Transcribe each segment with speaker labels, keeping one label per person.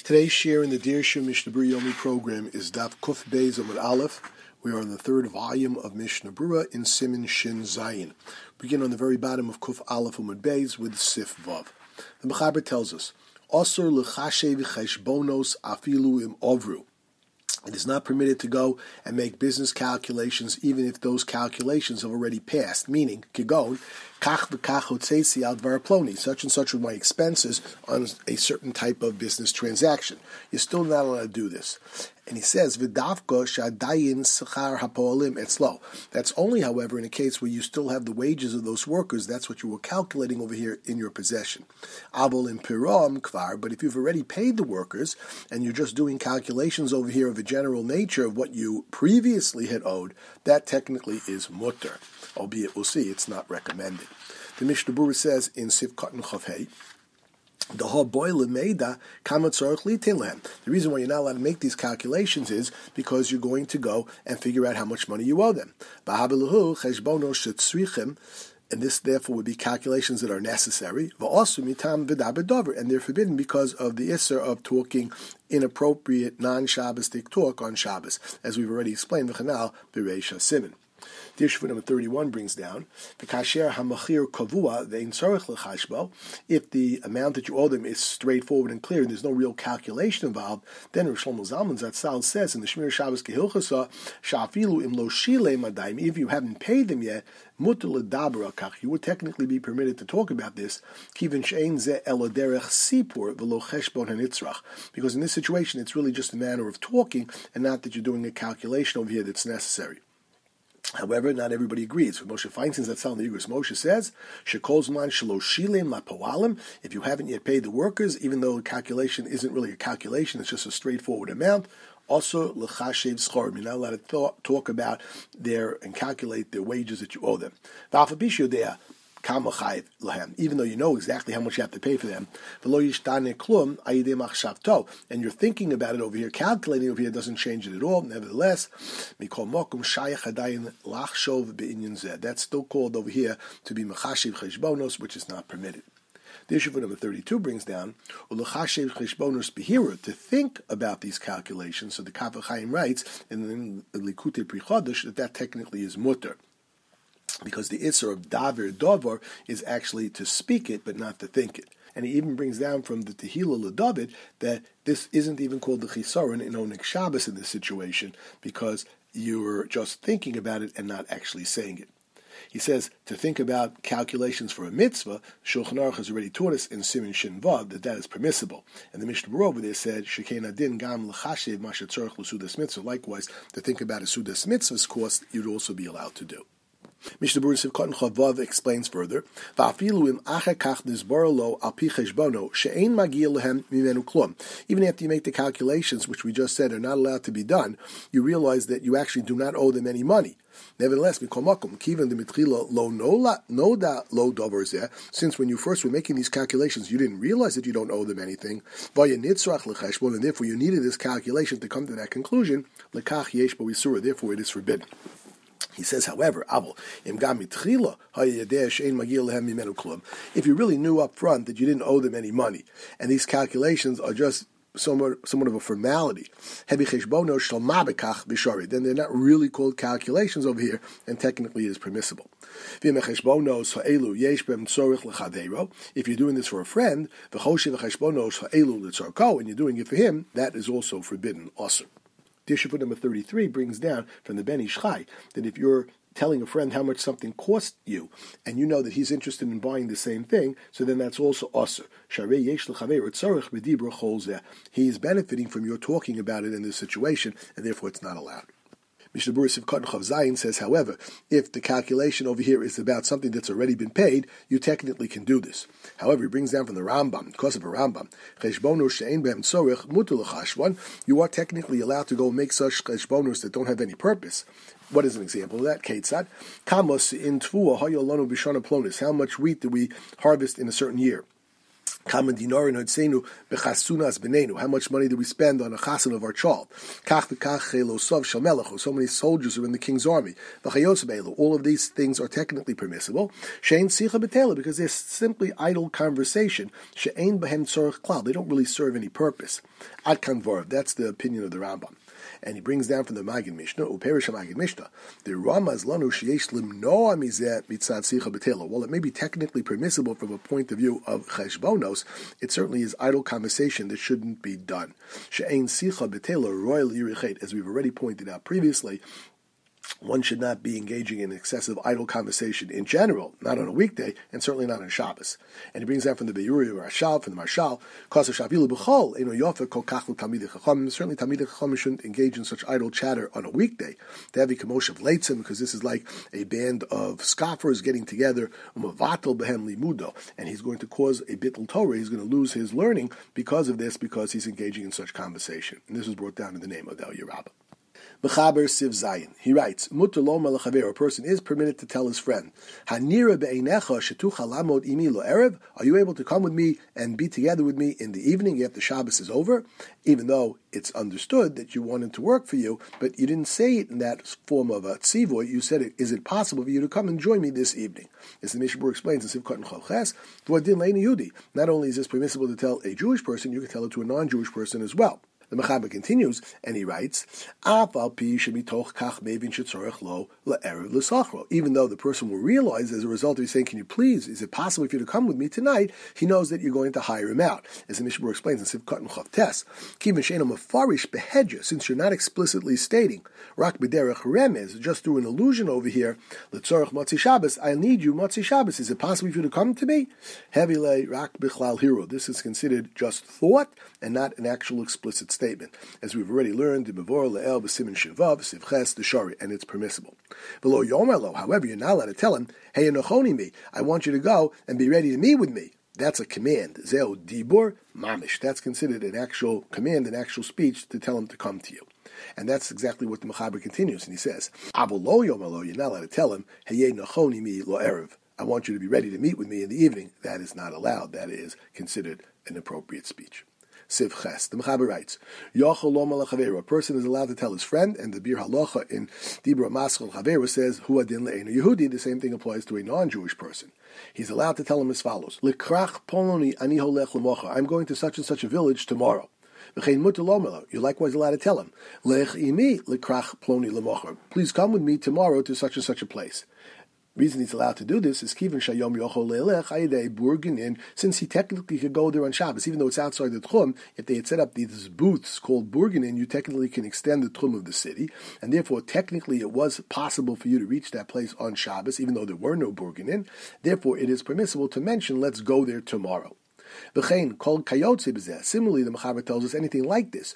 Speaker 1: Today's share in the Dirshu Mishnah Berurah Yomi program is Daf Kuf Beis Amud Aleph. We are in the third volume of Mishnah Berurah in Siman Shin Zayin. Begin on the very bottom of Kuf Aleph Amud Beis with Sif Vav. The Mechaber tells us, Osur l'chashev cheshbonos afilu im ovru. It is not permitted to go and make business calculations even if those calculations have already passed, meaning, kigon, kach v'kach hotzesi al dvar ploni, such and such were my expenses on a certain type of business transaction. You're still not allowed to do this. And he says, v'davko shadayin sechar hapoalim etzlo. That's only, however, in a case where you still have the wages of those workers. That's what you were calculating over here in your possession. Abol in piram kvar, but if you've already paid the workers and you're just doing calculations over here of a general nature of what you previously had owed, that technically is mutter. Albeit, we'll see, it's not recommended. The Mishnah Berurah says in Sif Katan Chavhei, the reason why you're not allowed to make these calculations is because you're going to go and figure out how much money you owe them. And this, therefore, would be calculations that are necessary. And they're forbidden because of the isser of talking inappropriate non-Shabbostic talk on Shabbos, as we've already explained. V'chanal b'reisha siman. Dirshu number 31 brings down, if the amount that you owe them is straightforward and clear and there's no real calculation involved, then Rosh Shlomo Zalman Zatzal says in the Shmir Shabbos Kehilchasa, Shafilu im lo shilei madayim, if you haven't paid them yet, mutar l'daber al kach, you would technically be permitted to talk about this, kivin she'ein ze elo derech sipur v'lo cheshbon hanitzrach, because in this situation it's really just a matter of talking and not that you're doing a calculation over here that's necessary. However, not everybody agrees. For Moshe Feinstein, that's how the Igros Moshe says, "Shekol zman shelo shilem lapoalim." If you haven't yet paid the workers, even though the calculation isn't really a calculation, it's just a straightforward amount. Also, l'chashev schorim. You're not allowed to talk about and calculate their wages that you owe them. Even though you know exactly how much you have to pay for them, and you're thinking about it over here, calculating over here doesn't change it at all. Nevertheless, that's still called over here to be mechashiv cheshbonos, which is not permitted. The issue for number 32 brings down to think about these calculations. So the Kaf HaChaim writes in the Likutei Pri Chodesh that technically is mutter, because the Isser of Davar Dovar is actually to speak it, but not to think it. And he even brings down from the Tehillah LeDavid that this isn't even called the Chisaron in Onik Shabbos in this situation, because you're just thinking about it and not actually saying it. He says to think about calculations for a mitzvah, Shulchan Aruch has already taught us in Siman Shin Vav that is permissible. And the Mishnah Berurah over there said, Shekein adin gam l'chashev masher tzorich l'sudas mitzvah. Likewise, to think about a sudas mitzvah's cost, you'd also be allowed to do. Mishnah Berurah Sif Katan Chavav explains further, even after you make the calculations, which we just said are not allowed to be done, you realize that you actually do not owe them any money. Nevertheless, since when you first were making these calculations, you didn't realize that you don't owe them anything, and therefore you needed this calculation to come to that conclusion, therefore it is forbidden. He says, however, if you really knew up front that you didn't owe them any money, and these calculations are just somewhat of a formality, then they're not really called calculations over here, and technically it is permissible. If you're doing this for a friend, and you're doing it for him, that is also forbidden also. Dirshu number 33 brings down from the Ben Ish Chai that if you're telling a friend how much something cost you, and you know that he's interested in buying the same thing, so then that's also osur. He is benefiting from your talking about it in this situation, and therefore it's not allowed. Mishnah Berurah Sif Katan Chav Zayin says, however, if the calculation over here is about something that's already been paid, you technically can do this. However, he brings down from the Rambam, because of a Rambam, you are technically allowed to go make such cheshbonos that don't have any purpose. What is an example of that? Ketzad, Kamos in Tvua, how much wheat did we harvest in a certain year? How much money do we spend on a chasen of our child? So many soldiers are in the king's army. All of these things are technically permissible because they're simply idle conversation. They don't really serve any purpose. That's the opinion of the Rambam. And he brings down from the Magid Mishnah, Uperish Magid Mishnah, the Ramaz Lanu Sheyesh Limnoa Mizeh Mitzad Sicha B'Tela. While it may be technically permissible from a point of view of Cheshbonos, it certainly is idle conversation that shouldn't be done. She'ein Sicha B'Tela Royal Yirichet, as we've already pointed out previously. One should not be engaging in excessive idle conversation in general, not on a weekday, and certainly not on Shabbos. And he brings that from the Be'uri Rashal, from the Marshal, certainly Talmidei Chacham shouldn't engage in such idle chatter on a weekday. They have a commotion of leitzim, because this is like a band of scoffers getting together, and he's going to cause a bittul Torah. He's going to lose his learning because of this, because he's engaging in such conversation. And this was brought down in the name of the El Yerabah. Mechaber Siv Zayin. He writes, Mutar lo malachaver, a person is permitted to tell his friend, Hanira be'einecha shetucha lamod imi lo erev, are you able to come with me and be together with me in the evening after Shabbos is over? Even though it's understood that you wanted to work for you, but you didn't say it in that form of a tzivoy, you said it, is it possible for you to come and join me this evening? As the Mishnah Berurah explains in Sivkot and Chavches, not only is this permissible to tell a Jewish person, you can tell it to a non-Jewish person as well. The Mechaber continues, and he writes, even though the person will realize as a result of you saying, can you please, is it possible for you to come with me tonight, he knows that you're going to hire him out. As the Mishnah Berurah explains in Sivkot and Chavtes, since you're not explicitly stating, rak b'derech remez, just through an allusion over here, l'tzorech Motzi Shabbos, I need you Motzi Shabbos, is it possible for you to come to me? Hevilei rak bichlal hiro. This is considered just thought and not an actual explicit statement. As we've already learned, the Mevor Le'el b'simin shivav, sivches, the shari, and it's permissible. Below yomer lo, however, you're not allowed to tell him, hey, enochoni me, I want you to go and be ready to meet with me. That's a command. Zeo dibur mamish. That's considered an actual command, an actual speech to tell him to come to you. And that's exactly what the Mechaber continues, and he says, Abo lo yomer lo, you're not allowed to tell him, hey, enochoni me lo erev, I want you to be ready to meet with me in the evening. That is not allowed. That is considered an appropriate speech. Sivches. The Mechaber writes, a person is allowed to tell his friend, and the Bir Halacha in Dibra Maschal Chavera says, Hu adin le'enu Yehudi, the same thing applies to a non-Jewish person. He's allowed to tell him as follows, Likrach poloni ani holech l'mocha, I'm going to such and such a village tomorrow. You're likewise allowed to tell him, Lech imi likrach ploni l'mocha, please come with me tomorrow to such and such a place. Reason he's allowed to do this is Kivin Shayom Yochol Leilech Ayidei Burginin, since he technically could go there on Shabbos, even though it's outside the Tchum. If they had set up these booths called Burginin, you technically can extend the Tchum of the city, and therefore technically it was possible for you to reach that place on Shabbos, even though there were no Burginin. Therefore, it is permissible to mention, let's go there tomorrow. Similarly, the Mechaber tells us anything like this.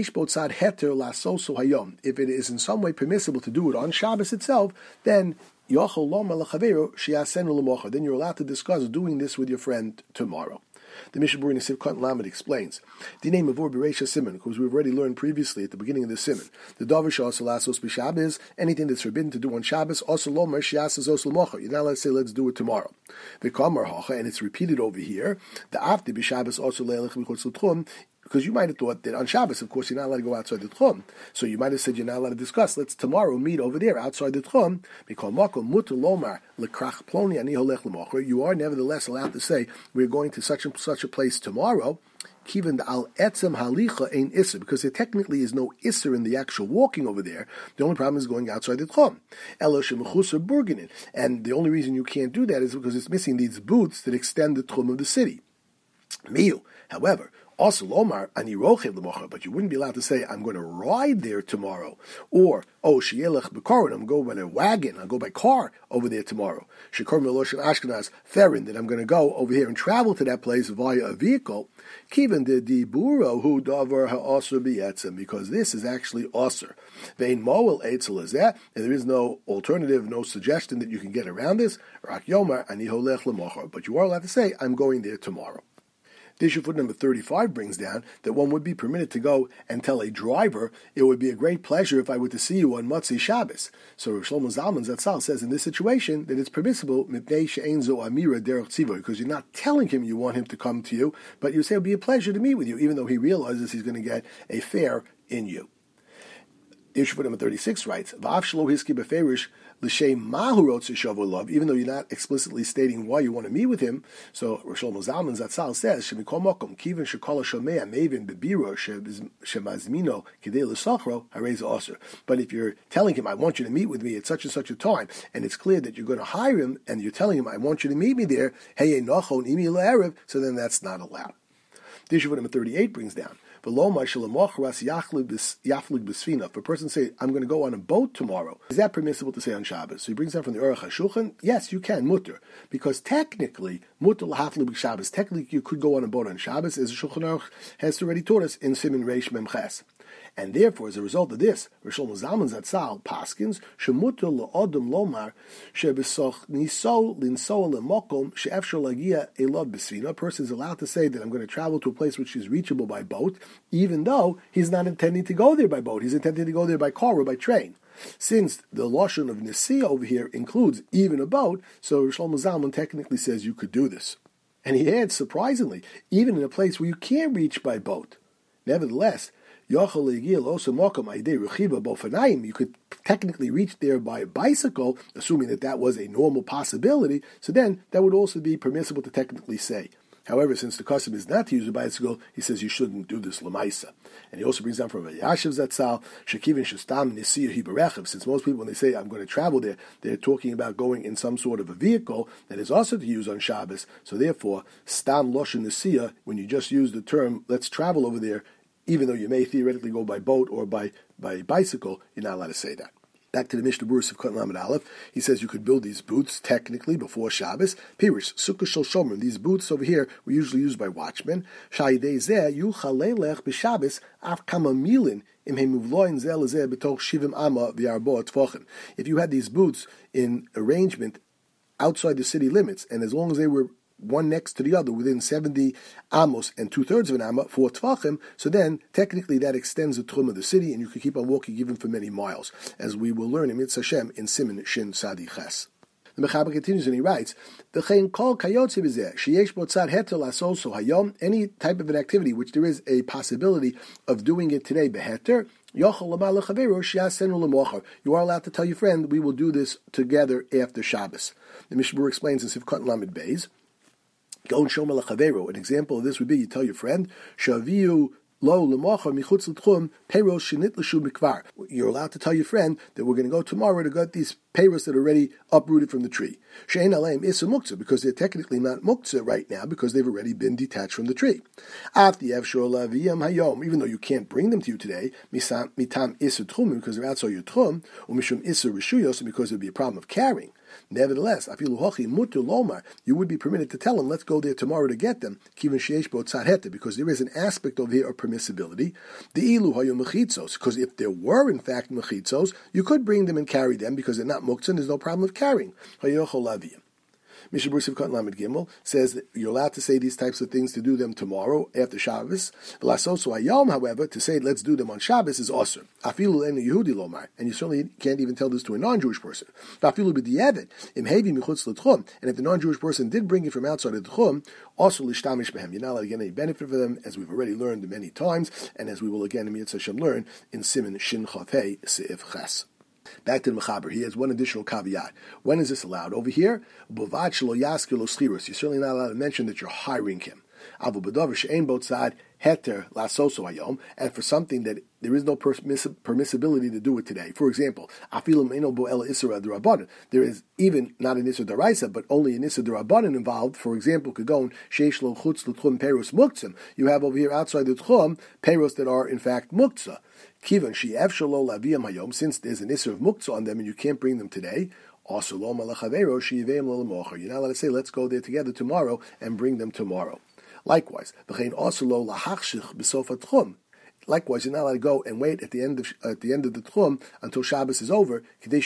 Speaker 1: If it is in some way permissible to do it on Shabbos itself, then you're allowed to discuss doing this with your friend tomorrow. The Mishnah Berurah in Sivkot Lamed explains the name of Bereisha Simon, because we've already learned previously at the beginning of the Simon. The Davar Shalasos b'Shabbos, anything that's forbidden to do on Shabbos, also lomer shiasas os l'mocha. You're not allowed to say let's do it tomorrow. The Kamar Hacha, and it's repeated over here. The Avdi b'Shabbos also leilech b'chutz l'tchum. Because you might have thought that on Shabbos, of course, you're not allowed to go outside the Tchum. So you might have said you're not allowed to discuss. Let's tomorrow meet over there outside the Tchum. You are nevertheless allowed to say, we're going to such and such a place tomorrow. Because there technically is no Isser in the actual walking over there. The only problem is going outside the Tchum. And the only reason you can't do that is because it's missing these booths that extend the Tchum of the city. However, also, Lomar, ani rochev l'mocha, but you wouldn't be allowed to say, I'm going to ride there tomorrow. Or, shielech b'karon, I'm going by a wagon, I'll go by car over there tomorrow. Shekor meloshin Ashkenaz, ferin, that I'm going to go over here and travel to that place via a vehicle. Kiven de diburo hu davar ha'asur b'yetzem, because this is actually asur. Vein moel eitzel is that, and there is no alternative, no suggestion that you can get around this. Rak yomar, ani holech l'mocha, but you are allowed to say, I'm going there tomorrow. The issue foot number 35 brings down that one would be permitted to go and tell a driver, it would be a great pleasure if I were to see you on Motzei Shabbos. So Rav Shlomo Zalman Zatzal says in this situation that it's permissible because you're not telling him you want him to come to you, but you say it would be a pleasure to meet with you, even though he realizes he's going to get a fare in you. The issue foot number 36 writes, even though you're not explicitly stating why you want to meet with him. So Rosh Shlomo Zalman Zatzal says, but if you're telling him, I want you to meet with me at such and such a time, and it's clear that you're going to hire him, and you're telling him, I want you to meet me there, so then that's not allowed. The issue number 38 brings down, if a person say, I'm going to go on a boat tomorrow, is that permissible to say on Shabbos? So he brings down from the Aruch HaShulchan, yes, you can, mutter, because technically, mutter l'haflig b'Shabbos, technically you could go on a boat on Shabbos, as the Shulchan Aruch has already taught us in Siman Reish Mem Ches. And therefore, as a result of this, Rosh Shlomo Zalman Zatzal paskins shemuter le'odom lomar shebesoch niso linso lemokom she'efshar lagia elad b'sfina. A person is allowed to say that I'm going to travel to a place which is reachable by boat, even though he's not intending to go there by boat. He's intending to go there by car or by train. Since the lashon of Nisiya over here includes even a boat, so Rosh Shlomo Zalman technically says you could do this. And he adds, surprisingly, even in a place where you can't reach by boat. Nevertheless, you could technically reach there by bicycle, assuming that was a normal possibility, so then that would also be permissible to technically say. However, since the custom is not to use a bicycle, he says you shouldn't do this lemaisa. And he also brings down from Yashiv Zatzal, Shekivin Shestam Nisiya Hibarechiv. Since most people, when they say, I'm going to travel there, they're talking about going in some sort of a vehicle that is also to use on Shabbos. So therefore, Stam Loshen Nisiya, when you just use the term, let's travel over there, even though you may theoretically go by boat or by bicycle, you're not allowed to say that. Back to the Mishnah Berurah of Lamed Aleph, he says you could build these booths technically before Shabbos. Pirish, Sukkah Shel Shomer, these booths over here were usually used by watchmen. Sha'idei zeh yuchalelech b'Shabbos af kama milin im hemuvloin zeh lezeh b'toch shivim ama v'arbo tfochen. If you had these booths in arrangement outside the city limits, and as long as they were one next to the other within 70 amos and 2/3 of an amma for tvachim, so then technically that extends the trum of the city, and you can keep on walking even for many miles, as we will learn in Mitzvah Hashem in Siman Shin Sadi Ches. The Mechaber continues and he writes, any type of an activity which there is a possibility of doing it today beheter, you are allowed to tell your friend, we will do this together after Shabbos. The Mishnah Berurah explains in Sivkot Lamed Beis, an example of this would be you tell your friend, Shaviu lo l'mochar michutz l'tchum peiros shenitlashu mikvar. You're allowed to tell your friend that we're going to go tomorrow to get these peiros that are already uprooted from the tree. She'ein aleim isa muktzah, because they're technically not muktzah right now because they've already been detached from the tree. After yevshor laviyam hayom, even though you can't bring them to you today, mitam isa tchumim, because they're outside your tchum, or mishum isa rishuyos, because there'd be a problem of carrying. Nevertheless, you would be permitted to tell him, let's go there tomorrow to get them, because there is an aspect over here of permissibility. Because if there were in fact mechitzos, you could bring them and carry them because they're not muktzah and there's no problem of carrying. Mishnah Berurah Sivkot Lamed Gimel says that you're allowed to say these types of things to do them tomorrow after Shabbos. However, to say let's do them on Shabbos is osur. Afilu enu Yehudi lomar, and you certainly can't even tell this to a non-Jewish person. Afilu b'di'evet im hevi michutz l'tchum, and if the non-Jewish person did bring it from outside of the tchum, also lishtamish behem, you're not allowed to get any benefit for them, as we've already learned many times, and as we will again in Mitzvah Hashem learn in Siman Shin Chaf Hei Seif Ches. Back to the Mechaber, he has one additional caveat. When is this allowed? Over here, you're certainly not allowed to mention that you're hiring him. And for something that there is no permissibility to do it today. For example, there is even not an Isser Daraisa, but only an Isser Darabanan involved. For example, you have over here outside the Tchum, Peros that are in fact Muktzah. Kivan she'efshalo laviyam hayom, since there's an Isser of Muktzah on them and you can't bring them today, also lo malachavero she'yiveim lo l'mocher. You're not allowed to say, let's go there together tomorrow and bring them tomorrow. Likewise, v'chein also lo lahachshich b'sof hatchum. Likewise, you're not allowed to go and wait at the end of the tchum until Shabbos is over, in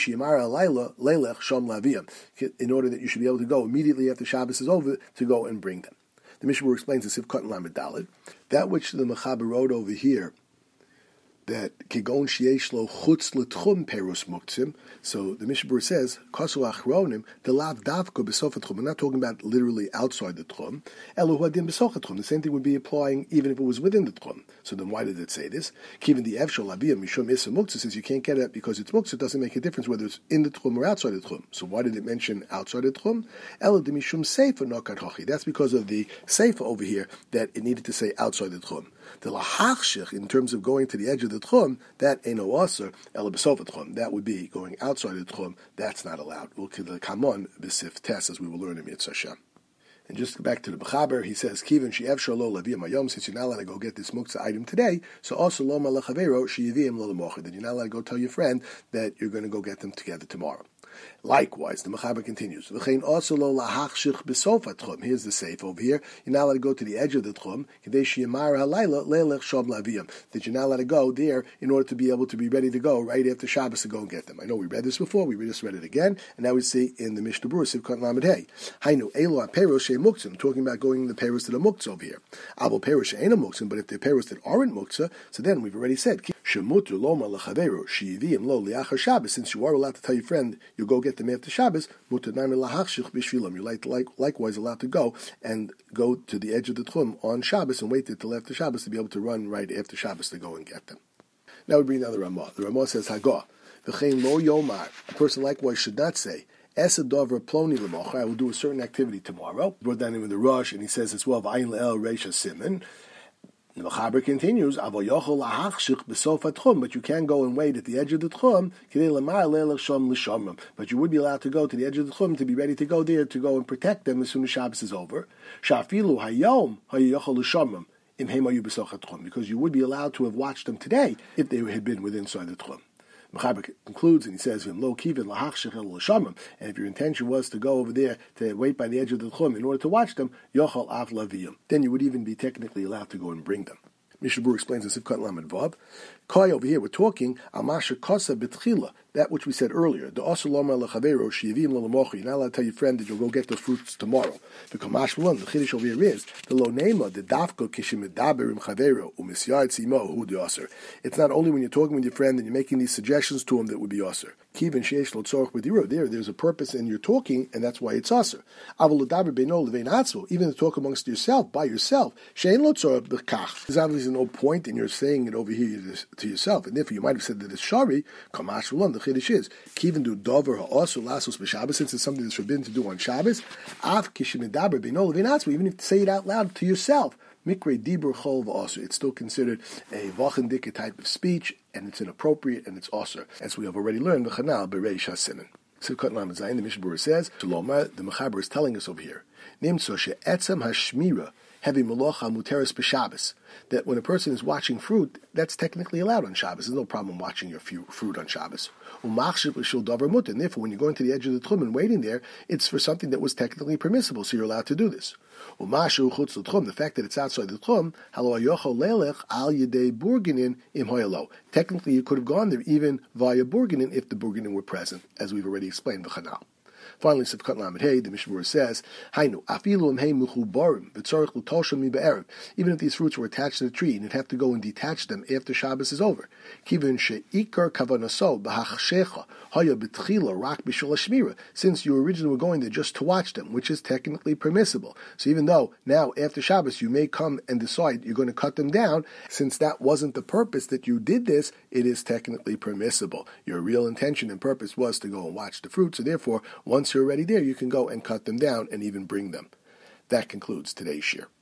Speaker 1: order that you should be able to go immediately after Shabbos is over to go and bring them. The Mishnah explains the Sivkot and Lamed Daled, that which the Mechaber wrote over here, that kegon sheyesh lo chutz l'tchum perus muktzim. So the Mishnah says kasu achronim the lav davko besof tchum. We're not talking about literally outside the tchum. Elu huadim besoch tchum. The same thing would be applying even if it was within the tchum. So then why did it say this? Given the evshol aviyah mishum isa muktzah, since you can't get it because it's muktzah, it doesn't make a difference whether it's in the tchum or outside the tchum. So why did it mention outside the tchum? Elu de mishum seifa nokat hochi. That's because of the seifa over here that it needed to say outside the tchum. The lahachshich, in terms of going to the edge of the tchum, that ain't no aser, ela besof tchum. That would be going outside the tchum. That's not allowed. We'll kill the kamon b'sif tes, as we will learn in Mitzvah Hashem. And just back to the Mechaber, he says, Kivan she'ev shalo laviyam hayom, since you're not allowed to go get this muktzah item today, so also lo malachavero she'yiviyim lo lemocher, then you're not allowed to go tell your friend that you're going to go get them together tomorrow. Likewise, the Mechaber continues, V'chein also lo lahachshich besof tchum. Here's the safe over here. You're not allowed to go to the edge of the tchum, k'dei she'yamar halayla le'elech shom laviyam. That you're not allowed to go there in order to be able to be ready to go right after Shabbos to go and get them. I know we read this before, we just read it again, and now we see in the Mishnah Berurah, Sivkot Lamed Hey. Hainu elo ha'peros she'e muktzim, talking about going the peros to the muktzah over here. Abo peros she'ena muktzim, but if they're peros that aren't muktzah, so then we've already said, shemutu loma l'chavero she'yiviyim lo li'achar Shabbos, since you are allowed to tell your friend you'll go get them after Shabbos, mutar naimi lahachshich b'shvilam. You're likewise allowed to go to the edge of the tchum on Shabbos and wait till after Shabbos to be able to run right after Shabbos to go and get them. Now we bring another Ramah. The Ramah says, Hagah, v'chein lo yomar. A person likewise should not say, Esa dover ploni l'mocher, I will do a certain activity tomorrow. He brought down in the Rush, and he says as well, v'ayin le'el reisha siman. The Mechaber continues, but you can go and wait at the edge of the tchum, but you would be allowed to go to the edge of the tchum to be ready to go there to go and protect them as soon as Shabbos is over. Because you would be allowed to have watched them today if they had been within inside the tchum. Mechaber concludes and he says, and if your intention was to go over there to wait by the edge of the tchum in order to watch them, then you would even be technically allowed to go and bring them. Mishnah Berurah explains in Sivkot Lamed Vav. Koi over here, we're talking Amasha Kosa Betchila, that which we said earlier. The Osaloma Lachavero Shiyivim Lalamochi. You're not allowed to tell your friend that you'll go get those fruits tomorrow. The Kamash Malon, the Chiddush over here is the Lo Nema, the Dafko Kishimidaberim Chavero Umisyad Simo Hu the Aser. It's not only when you're talking with your friend and you're making these suggestions to him that would be Aser. Kivin Sheish Lo Tzorach with you. There's a purpose in your talking, and that's why it's Aser. Avol Daber Beino Levein Atzvo, even to talk amongst yourself by yourself. Shein Lo Tzorach B'Kach. There's obviously no point in your saying it over here to yourself. And therefore, you might have said that it's shari. Kamash Ulam. The chiddush is kivin do dover ha'asu lasos b'Shabbos, since it's something that's forbidden to do on Shabbos. Av kishimidaber beino leveinatzvo. Even if you say it out loud to yourself, mikre dibur chol v'asu. It's still considered a vachendike type of speech, and it's inappropriate and it's aser, as we have already learned. V'chanal bereish hasimin. Sivkot Lamed Zayin, the Mishnah Berurah says, Shaloma, the Mechaber is telling us over here, Nimtzo she'etzem hashmira heavy malocha muteris b'Shabbos, that when a person is watching fruit, that's technically allowed on Shabbos. There's no problem watching your fruit on Shabbos. And therefore, when you're going to the edge of the tchum and waiting there, it's for something that was technically permissible, so you're allowed to do this. The fact that it's outside the tchum, technically you could have gone there even via burgenin if the burgenin were present, as we've already explained, v'chanal. Finally, Sivkot Lamed Hey, the Mishnah Berurah says, Hainu, afilu hey mechubarim, v'tzorich l'tosham mi be'erev. Even if these fruits were attached to the tree, you'd have to go and detach them after Shabbos is over. Kivin she'ikar kavanaso b'hachshecha haya b'tchila rak b'shul hashmira. Since you originally were going there just to watch them, which is technically permissible. So even though now after Shabbos you may come and decide you're going to cut them down, since that wasn't the purpose that you did this, it is technically permissible. Your real intention and purpose was to go and watch the fruit, so therefore, once you're already there, you can go and cut them down and even bring them. That concludes today's shir.